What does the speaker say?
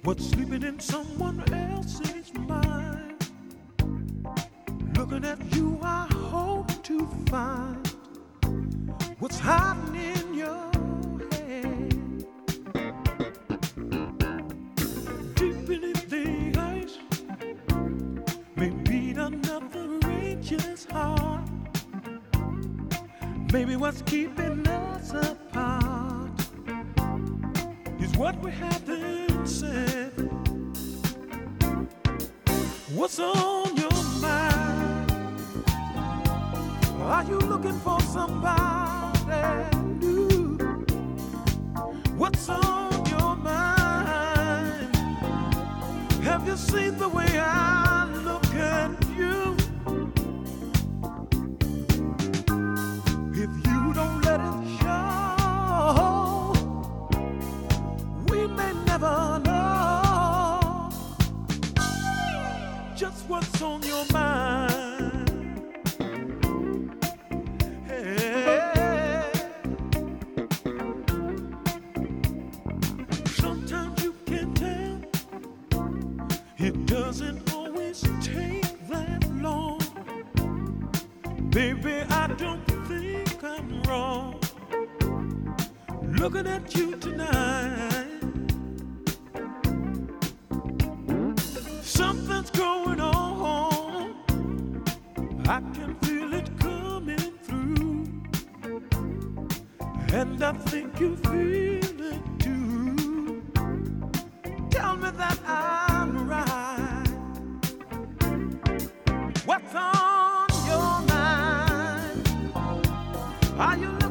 What's sleeping in someone else's mind? Looking at you, I hope to find what's hiding in your head. Deep beneath the ice, maybe another angel's heart. Maybe what's keeping us apart is what we haven't said. What's on your mind? Are you looking for somebody new? What's on your mind? Have you seen the way I look at you? If you don't let it show, we may never know just what's on your mind. Hey. Sometimes you can tell, it doesn't always take that long. Baby, I don't think I'm wrong looking at you tonight. Something's going on, I can feel it coming through, and I think you feel it too. Tell me that I'm right. What's on your mind? Are you